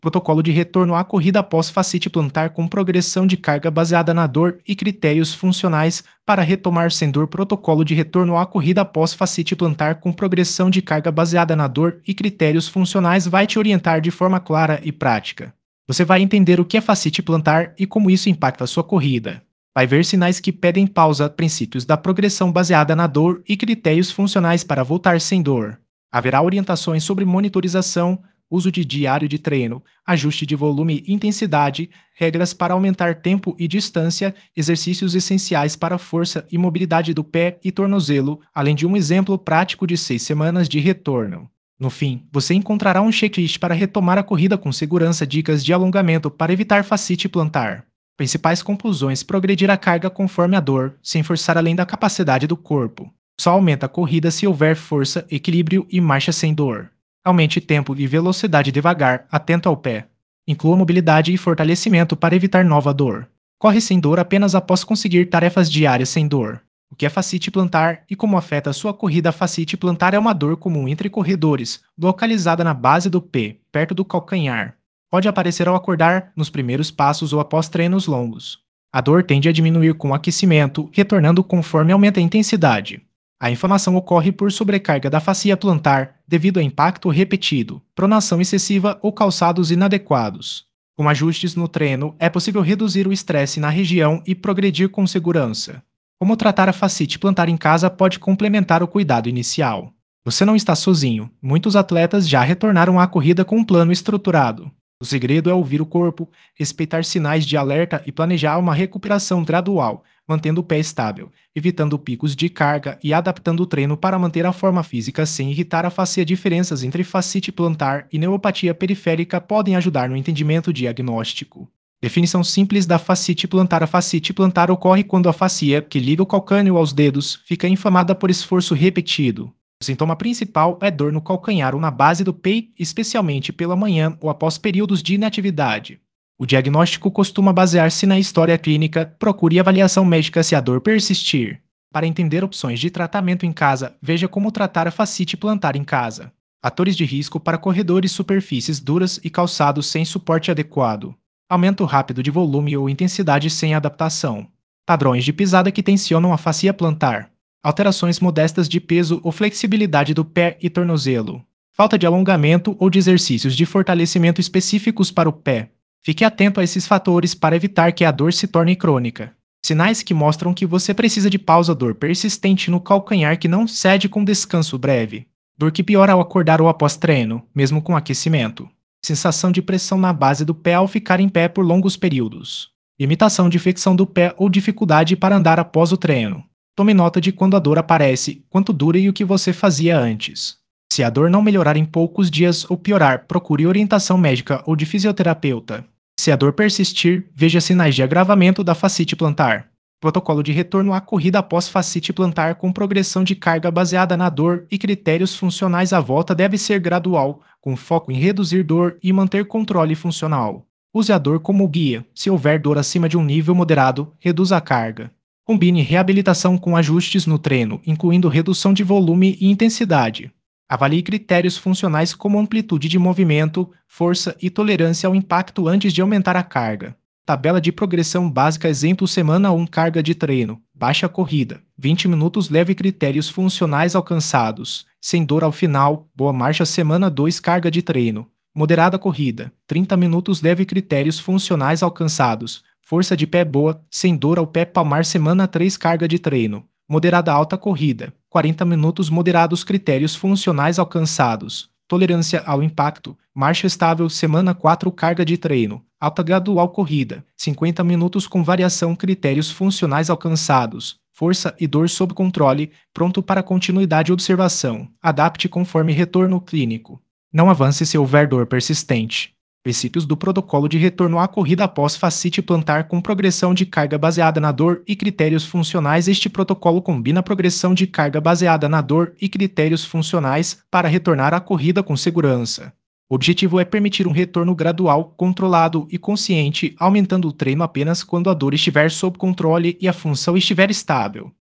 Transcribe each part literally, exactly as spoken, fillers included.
Protocolo de retorno à corrida após fascite plantar com progressão de carga baseada na dor e critérios funcionais para retomar sem dor. Protocolo de retorno à corrida após fascite plantar com progressão de carga baseada na dor e critérios funcionais vai te orientar de forma clara e prática. Você vai entender o que é fascite plantar e como isso impacta a sua corrida. Vai ver sinais que pedem pausa, princípios da progressão baseada na dor e critérios funcionais para voltar sem dor. Haverá orientações sobre monitorização, uso de diário de treino, ajuste de volume e intensidade, regras para aumentar tempo e distância, exercícios essenciais para força e mobilidade do pé e tornozelo, além de um exemplo prático de seis semanas de retorno. No fim, você encontrará um checklist para retomar a corrida com segurança, dicas de alongamento para evitar fascite plantar. Principais conclusões: progredir a carga conforme a dor, sem forçar além da capacidade do corpo. Só aumenta a corrida se houver força, equilíbrio e marcha sem dor. Aumente tempo e velocidade devagar, atento ao pé. Inclua mobilidade e fortalecimento para evitar nova dor. Corre sem dor apenas após conseguir tarefas diárias sem dor. O que é fascite plantar e como afeta a sua corrida? A fascite plantar é uma dor comum entre corredores, localizada na base do pé, perto do calcanhar. Pode aparecer ao acordar, nos primeiros passos ou após treinos longos. A dor tende a diminuir com o aquecimento, retornando conforme aumenta a intensidade. A inflamação ocorre por sobrecarga da fascia plantar devido a impacto repetido, pronação excessiva ou calçados inadequados. Com ajustes no treino, é possível reduzir o estresse na região e progredir com segurança. Como tratar a fascite plantar em casa pode complementar o cuidado inicial. Você não está sozinho, muitos atletas já retornaram à corrida com um plano estruturado. O segredo é ouvir o corpo, respeitar sinais de alerta e planejar uma recuperação gradual, mantendo o pé estável, evitando picos de carga e adaptando o treino para manter a forma física sem irritar a fascia. Diferenças entre fascite plantar e neuropatia periférica podem ajudar no entendimento diagnóstico. Definição simples da fascite plantar: a fascite plantar ocorre quando a fascia, que liga o calcâneo aos dedos, fica inflamada por esforço repetido. O sintoma principal é dor no calcanhar ou na base do pé, especialmente pela manhã ou após períodos de inatividade. O diagnóstico costuma basear-se na história clínica. Procure avaliação médica se a dor persistir. Para entender opções de tratamento em casa, veja como tratar a fascite plantar em casa. Fatores de risco para corredores: superfícies duras e calçados sem suporte adequado. Aumento rápido de volume ou intensidade sem adaptação. Padrões de pisada que tensionam a fascia plantar. Alterações modestas de peso ou flexibilidade do pé e tornozelo. Falta de alongamento ou de exercícios de fortalecimento específicos para o pé. Fique atento a esses fatores para evitar que a dor se torne crônica. Sinais que mostram que você precisa de pausa: dor persistente no calcanhar que não cede com descanso breve. Dor que piora ao acordar ou após treino, mesmo com aquecimento. Sensação de pressão na base do pé ao ficar em pé por longos períodos. Limitação de flexão do pé ou dificuldade para andar após o treino. Tome nota de quando a dor aparece, quanto dura e o que você fazia antes. Se a dor não melhorar em poucos dias ou piorar, procure orientação médica ou de fisioterapeuta. Se a dor persistir, veja sinais de agravamento da fascite plantar. Protocolo de retorno à corrida após fascite plantar com progressão de carga baseada na dor e critérios funcionais. A volta deve ser gradual, com foco em reduzir dor e manter controle funcional. Use a dor como guia. Se houver dor acima de um nível moderado, reduza a carga. Combine reabilitação com ajustes no treino, incluindo redução de volume e intensidade. Avalie critérios funcionais como amplitude de movimento, força e tolerância ao impacto antes de aumentar a carga. Tabela de progressão básica: exemplo, semana um, carga de treino, baixa corrida, vinte minutos, leve, critérios funcionais alcançados, sem dor ao final, boa marcha. Semana dois, carga de treino, moderada corrida, trinta minutos, leve, critérios funcionais alcançados, força de pé boa, sem dor ao pé palmar. Semana três, carga de treino, moderada alta corrida, quarenta minutos, moderados, critérios funcionais alcançados, tolerância ao impacto, marcha estável. Semana quatro, carga de treino, alta gradual corrida, cinquenta minutos com variação, critérios funcionais alcançados, força e dor sob controle, pronto para continuidade. Observação: adapte conforme retorno clínico. Não avance se houver dor persistente. Princípios do protocolo de retorno à corrida após fascite plantar com progressão de carga baseada na dor e critérios funcionais. Este protocolo combina progressão de carga baseada na dor e critérios funcionais para retornar à corrida com segurança. O objetivo é permitir um retorno gradual, controlado e consciente, aumentando o treino apenas quando a dor estiver sob controle e a função estiver estável.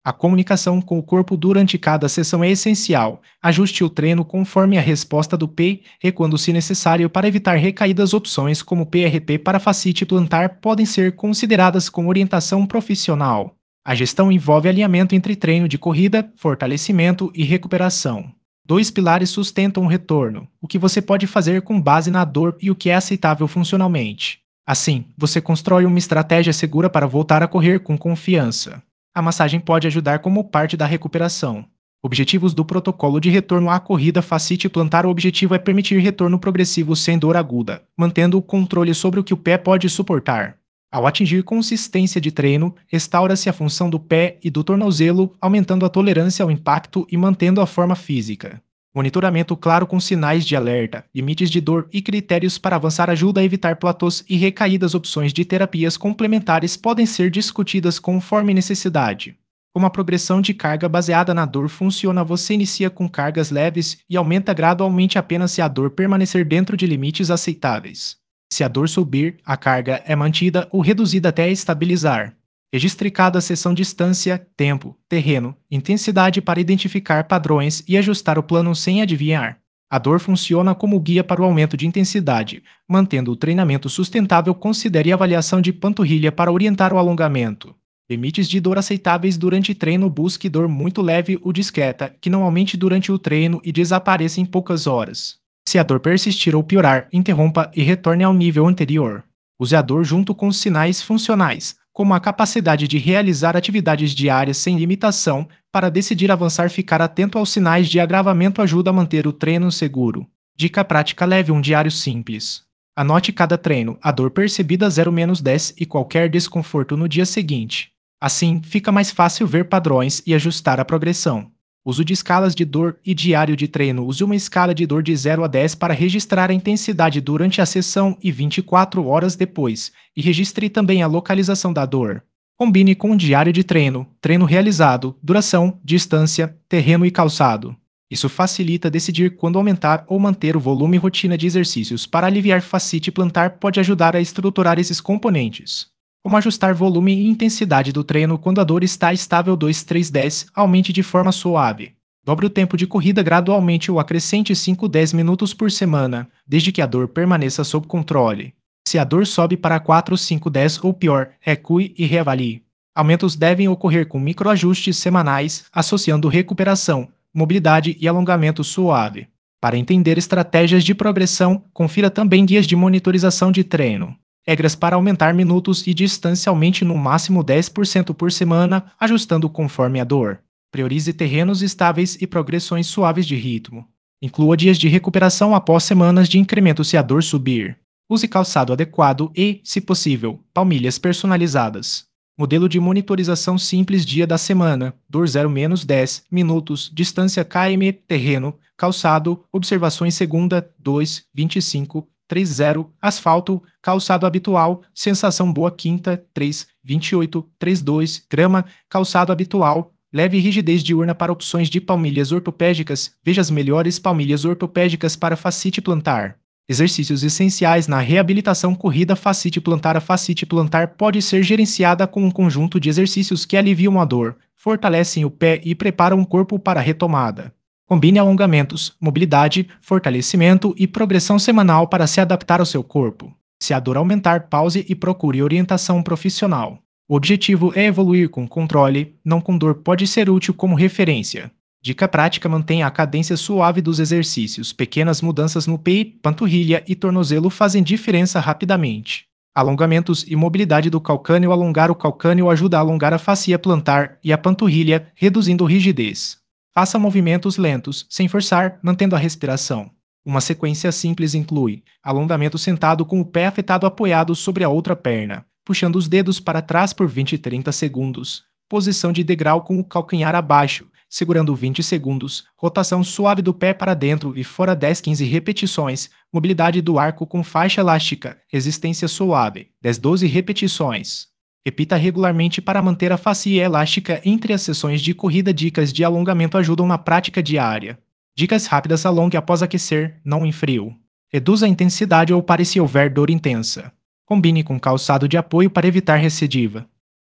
A comunicação com o corpo durante cada sessão é essencial. Ajuste o treino conforme a resposta do P e, quando se necessário, para evitar recaídas. Opções como P R P para fascite plantar podem ser consideradas com orientação profissional. A gestão envolve alinhamento entre treino de corrida, fortalecimento e recuperação. Dois pilares sustentam o retorno: o que você pode fazer com base na dor e o que é aceitável funcionalmente. Assim, você constrói uma estratégia segura para voltar a correr com confiança. A massagem pode ajudar como parte da recuperação. Objetivos do protocolo de retorno à corrida fascite plantar. O objetivo é permitir retorno progressivo sem dor aguda, mantendo o controle sobre o que o pé pode suportar. Ao atingir consistência de treino, restaura-se a função do pé e do tornozelo, aumentando a tolerância ao impacto e mantendo a forma física. Monitoramento claro com sinais de alerta, limites de dor e critérios para avançar ajuda a evitar platôs e recaídas. Opções de terapias complementares podem ser discutidas conforme necessidade. Como a progressão de carga baseada na dor funciona: você inicia com cargas leves e aumenta gradualmente apenas se a dor permanecer dentro de limites aceitáveis. Se a dor subir, a carga é mantida ou reduzida até estabilizar. Registre cada sessão distância, tempo, terreno, intensidade para identificar padrões e ajustar o plano sem adivinhar. A dor funciona como guia para o aumento de intensidade, mantendo o treinamento sustentável. Considere a avaliação de panturrilha para orientar o alongamento. Limites de dor aceitáveis durante treino: busque dor muito leve ou discreta, que não aumente durante o treino e desapareça em poucas horas. Se a dor persistir ou piorar, interrompa e retorne ao nível anterior. Use a dor junto com sinais funcionais, como a capacidade de realizar atividades diárias sem limitação, para decidir avançar. Ficar atento aos sinais de agravamento ajuda a manter o treino seguro. Dica prática: leve um diário simples. Anote cada treino, a dor percebida zero menos dez e qualquer desconforto no dia seguinte. Assim, fica mais fácil ver padrões e ajustar a progressão. Uso de escalas de dor e diário de treino: use uma escala de dor de zero a dez para registrar a intensidade durante a sessão e vinte e quatro horas depois, e registre também a localização da dor. Combine com um diário de treino, treino realizado, duração, distância, terreno e calçado. Isso facilita decidir quando aumentar ou manter o volume. Rotina de exercícios para aliviar fascite plantar pode ajudar a estruturar esses componentes. Como ajustar volume e intensidade do treino quando a dor está estável: dois, três, dez, aumente de forma suave. Dobre o tempo de corrida gradualmente ou acrescente cinco, dez minutos por semana, desde que a dor permaneça sob controle. Se a dor sobe para quatro, cinco, dez ou pior, recue e reavalie. Aumentos devem ocorrer com microajustes semanais, associando recuperação, mobilidade e alongamento suave. Para entender estratégias de progressão, confira também guias de monitorização de treino. Regras para aumentar minutos e distância: aumente no máximo dez por cento por semana, ajustando conforme a dor. Priorize terrenos estáveis e progressões suaves de ritmo. Inclua dias de recuperação após semanas de incremento se a dor subir. Use calçado adequado e, se possível, palmilhas personalizadas. Modelo de monitorização simples: dia da semana, dor zero menos dez, minutos, distância quilômetro, terreno, calçado, observações segunda, dois, vinte e cinco, três, zero, asfalto, calçado habitual, sensação boa quinta, três, vinte e oito, trinta e dois, grama, calçado habitual, leve rigidez diurna. Para opções de palmilhas ortopédicas, veja as melhores palmilhas ortopédicas para fascite plantar. Exercícios essenciais na reabilitação: corrida fascite plantar. A fascite plantar pode ser gerenciada com um conjunto de exercícios que aliviam a dor, fortalecem o pé e preparam o corpo para a retomada. Combine alongamentos, mobilidade, fortalecimento e progressão semanal para se adaptar ao seu corpo. Se a dor aumentar, pause e procure orientação profissional. O objetivo é evoluir com controle, não com dor. Pode ser útil como referência. Dica prática: mantenha a cadência suave dos exercícios. Pequenas mudanças no pé, panturrilha e tornozelo fazem diferença rapidamente. Alongamentos e mobilidade do calcâneo: alongar o calcâneo ajuda a alongar a fascia plantar e a panturrilha, reduzindo rigidez. Faça movimentos lentos, sem forçar, mantendo a respiração. Uma sequência simples inclui alongamento sentado com o pé afetado apoiado sobre a outra perna, puxando os dedos para trás por vinte a trinta segundos. Posição de degrau com o calcanhar abaixo, segurando vinte segundos. Rotação suave do pé para dentro e fora dez a quinze repetições. Mobilidade do arco com faixa elástica, resistência suave, dez a doze repetições. Repita regularmente para manter a fascia elástica entre as sessões de corrida. Dicas de alongamento ajudam na prática diária. Dicas rápidas: alongue após aquecer, não em frio. Reduza a intensidade ou pare se houver dor intensa. Combine com calçado de apoio para evitar recidiva.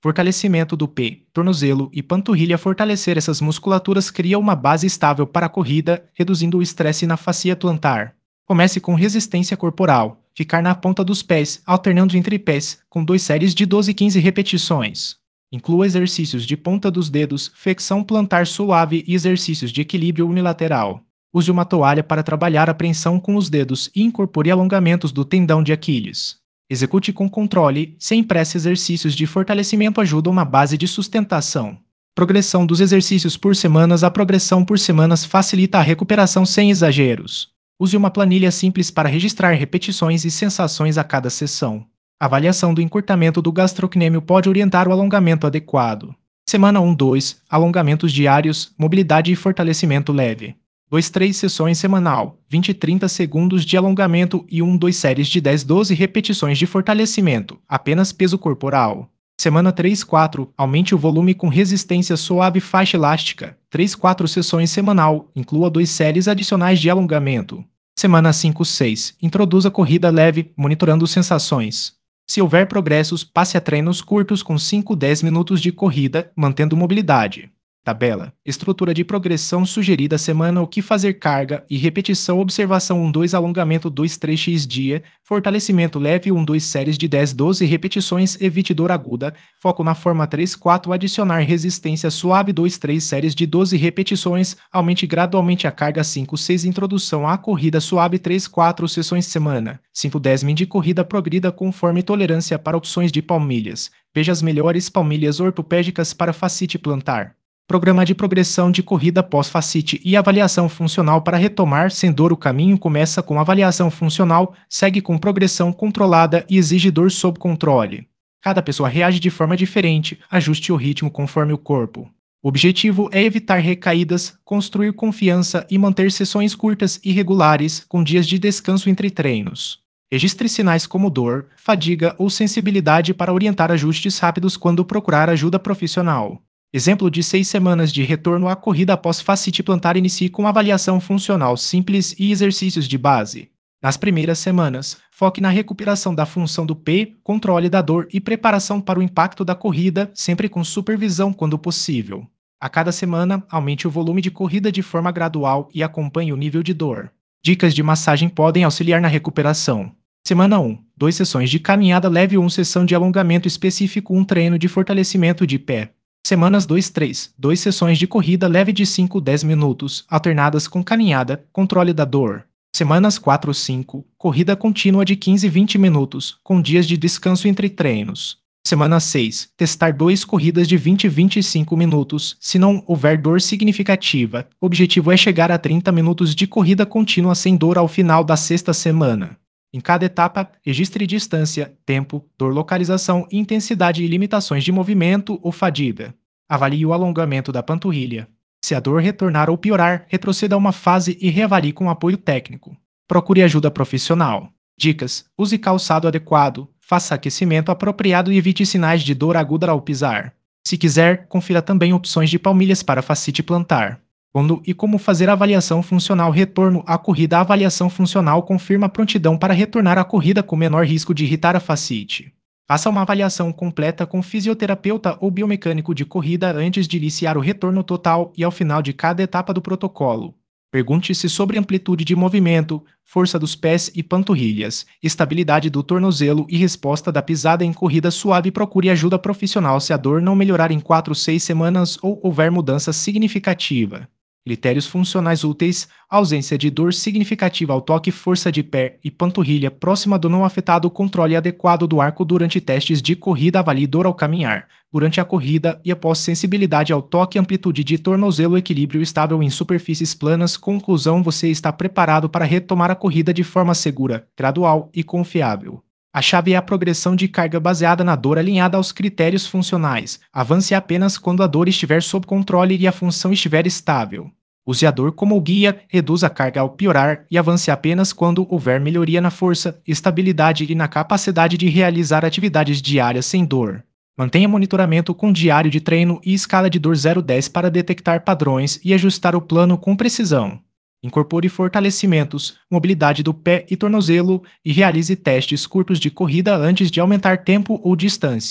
Fortalecimento do pé, tornozelo e panturrilha. Fortalecer essas musculaturas cria uma base estável para a corrida, reduzindo o estresse na fascia plantar. Comece com resistência corporal. Ficar na ponta dos pés, alternando entre pés, com duas séries de doze e quinze repetições. Inclua exercícios de ponta dos dedos, flexão plantar suave e exercícios de equilíbrio unilateral. Use uma toalha para trabalhar a preensão com os dedos e incorpore alongamentos do tendão de Aquiles. Execute com controle, sem pressa. Exercícios de fortalecimento ajudam na base de sustentação. Progressão dos exercícios por semanas. A progressão por semanas facilita a recuperação sem exageros. Use uma planilha simples para registrar repetições e sensações a cada sessão. Avaliação do encurtamento do gastrocnêmio pode orientar o alongamento adequado. Semana um dois. Alongamentos diários, mobilidade e fortalecimento leve. dois três Sessões semanal, vinte e trinta segundos de alongamento e um dois séries de dez doze repetições de fortalecimento, apenas peso corporal. Semana três quatro. Aumente o volume com resistência suave faixa elástica. três quatro Sessões semanal, inclua dois séries adicionais de alongamento. Semana cinco seis. Introduza corrida leve, monitorando sensações. Se houver progressos, passe a treinos curtos com cinco a dez minutos de corrida, mantendo mobilidade. Tabela. Estrutura de progressão sugerida. Semana: o que fazer, carga e repetição. Observação: um dois Alongamento dois três x dia. Fortalecimento leve um dois séries de dez doze repetições. Evite dor aguda. Foco na forma três quatro. Adicionar resistência suave dois três séries de doze repetições. Aumente gradualmente a carga cinco seis. Introdução à corrida suave três quatro Sessões semana. cinco dez Min de corrida. Progrida conforme tolerância para opções de palmilhas. Veja as melhores palmilhas ortopédicas para fascite plantar. Programa de progressão de corrida pós-fascite e avaliação funcional para retomar sem dor. O caminho começa com avaliação funcional, segue com progressão controlada e exige dor sob controle. Cada pessoa reage de forma diferente, ajuste o ritmo conforme o corpo. O objetivo é evitar recaídas, construir confiança e manter sessões curtas e regulares, com dias de descanso entre treinos. Registre sinais como dor, fadiga ou sensibilidade para orientar ajustes rápidos quando procurar ajuda profissional. Exemplo de seis semanas de retorno à corrida após fascite plantar. Inicie com avaliação funcional simples e exercícios de base. Nas primeiras semanas, foque na recuperação da função do pé, controle da dor e preparação para o impacto da corrida, sempre com supervisão quando possível. A cada semana, aumente o volume de corrida de forma gradual e acompanhe o nível de dor. Dicas de massagem podem auxiliar na recuperação. Semana um. duas sessões de caminhada leve. uma sessão de alongamento específico. um treino de fortalecimento de pé. Semanas dois três. duas sessões de corrida leve de cinco a dez minutos, alternadas com caminhada, controle da dor. Semanas quatro cinco. Corrida contínua de quinze a vinte minutos, com dias de descanso entre treinos. Semana seis. Testar duas corridas de vinte a vinte e cinco minutos, se não houver dor significativa. O objetivo é chegar a trinta minutos de corrida contínua sem dor ao final da sexta semana. Em cada etapa, registre distância, tempo, dor, localização, intensidade e limitações de movimento ou fadiga. Avalie o alongamento da panturrilha. Se a dor retornar ou piorar, retroceda a uma fase e reavalie com apoio técnico. Procure ajuda profissional. Dicas: use calçado adequado, faça aquecimento apropriado e evite sinais de dor aguda ao pisar. Se quiser, confira também opções de palmilhas para fascite plantar. Quando e como fazer a avaliação funcional. Retorno à corrida. A avaliação funcional confirma a prontidão para retornar à corrida com menor risco de irritar a fascite. Faça uma avaliação completa com fisioterapeuta ou biomecânico de corrida antes de iniciar o retorno total e ao final de cada etapa do protocolo. Pergunte-se sobre amplitude de movimento, força dos pés e panturrilhas, estabilidade do tornozelo e resposta da pisada em corrida suave. Procure ajuda profissional se a dor não melhorar em quatro a seis semanas ou houver mudança significativa. Critérios funcionais úteis: ausência de dor significativa ao toque, força de pé e panturrilha próxima do não afetado, controle adequado do arco durante testes de corrida, avalie dor ao caminhar, durante a corrida e após, sensibilidade ao toque, amplitude de tornozelo, equilíbrio estável em superfícies planas. Conclusão: você está preparado para retomar a corrida de forma segura, gradual e confiável. A chave é a progressão de carga baseada na dor alinhada aos critérios funcionais. Avance apenas quando a dor estiver sob controle e a função estiver estável. Use a dor como guia, reduza a carga ao piorar e avance apenas quando houver melhoria na força, estabilidade e na capacidade de realizar atividades diárias sem dor. Mantenha monitoramento com diário de treino e escala de dor zero a dez para detectar padrões e ajustar o plano com precisão. Incorpore fortalecimentos, mobilidade do pé e tornozelo e realize testes curtos de corrida antes de aumentar tempo ou distância.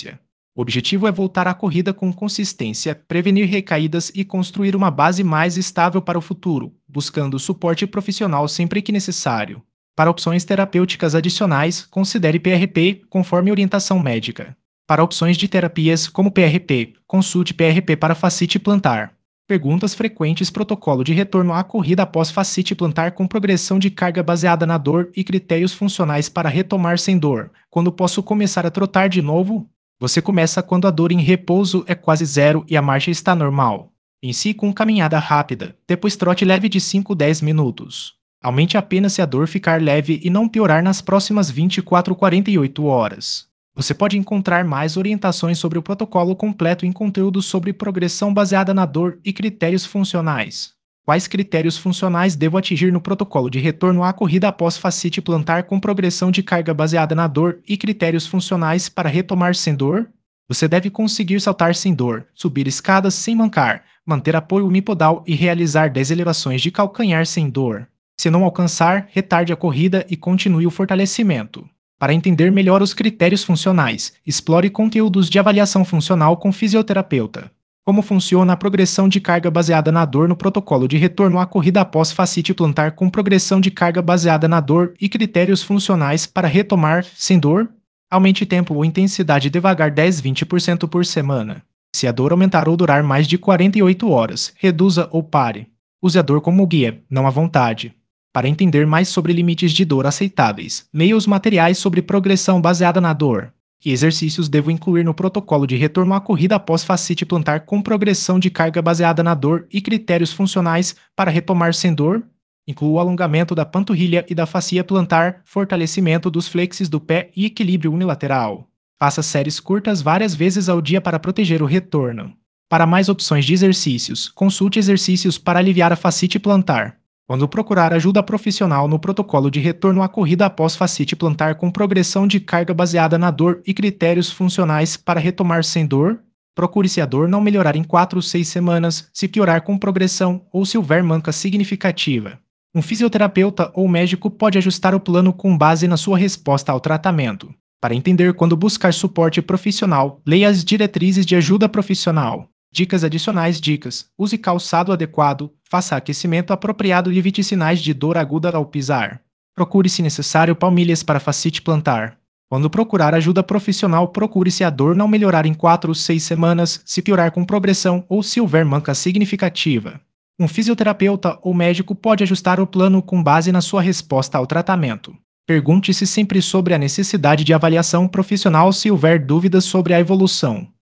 O objetivo é voltar à corrida com consistência, prevenir recaídas e construir uma base mais estável para o futuro, buscando suporte profissional sempre que necessário. Para opções terapêuticas adicionais, considere P R P conforme orientação médica. Para opções de terapias, como P R P, consulte P R P para fascite plantar. Perguntas frequentes: protocolo de retorno à corrida após fascite plantar com progressão de carga baseada na dor e critérios funcionais para retomar sem dor. Quando posso começar a trotar de novo? Você começa quando a dor em repouso é quase zero e a marcha está normal. Inicie com caminhada rápida, depois trote leve de cinco a dez minutos. Aumente apenas se a dor ficar leve e não piorar nas próximas vinte e quatro a quarenta e oito horas. Você pode encontrar mais orientações sobre o protocolo completo em conteúdos sobre progressão baseada na dor e critérios funcionais. Quais critérios funcionais devo atingir no protocolo de retorno à corrida após fascite plantar com progressão de carga baseada na dor e critérios funcionais para retomar sem dor? Você deve conseguir saltar sem dor, subir escadas sem mancar, manter apoio unipodal e realizar dez elevações de calcanhar sem dor. Se não alcançar, retarde a corrida e continue o fortalecimento. Para entender melhor os critérios funcionais, explore conteúdos de avaliação funcional com fisioterapeuta. Como funciona a progressão de carga baseada na dor no protocolo de retorno à corrida após fascite plantar com progressão de carga baseada na dor e critérios funcionais para retomar sem dor? Aumente tempo ou intensidade devagar dez a vinte por cento por semana. Se a dor aumentar ou durar mais de quarenta e oito horas, reduza ou pare. Use a dor como guia, não à vontade. Para entender mais sobre limites de dor aceitáveis, leia os materiais sobre progressão baseada na dor. Que exercícios devo incluir no protocolo de retorno à corrida após fascite plantar com progressão de carga baseada na dor e critérios funcionais para retomar sem dor? Inclua o alongamento da panturrilha e da fascia plantar, fortalecimento dos flexes do pé e equilíbrio unilateral. Faça séries curtas várias vezes ao dia para proteger o retorno. Para mais opções de exercícios, consulte exercícios para aliviar a fascite plantar. Quando procurar ajuda profissional no protocolo de retorno à corrida após fascite plantar com progressão de carga baseada na dor e critérios funcionais para retomar sem dor, procure se a dor não melhorar em quatro a seis semanas, se piorar com progressão ou se houver manca significativa. Um fisioterapeuta ou médico pode ajustar o plano com base na sua resposta ao tratamento. Para entender quando buscar suporte profissional, leia as diretrizes de ajuda profissional. Dicas adicionais: dicas. Use calçado adequado, faça aquecimento apropriado e evite sinais de dor aguda ao pisar. Procure, se necessário, palmilhas para fascite plantar. Quando procurar ajuda profissional, procure se a dor não melhorar em quatro a seis semanas, se piorar com progressão ou se houver manca significativa. Um fisioterapeuta ou médico pode ajustar o plano com base na sua resposta ao tratamento. Pergunte-se sempre sobre a necessidade de avaliação profissional se houver dúvidas sobre a evolução.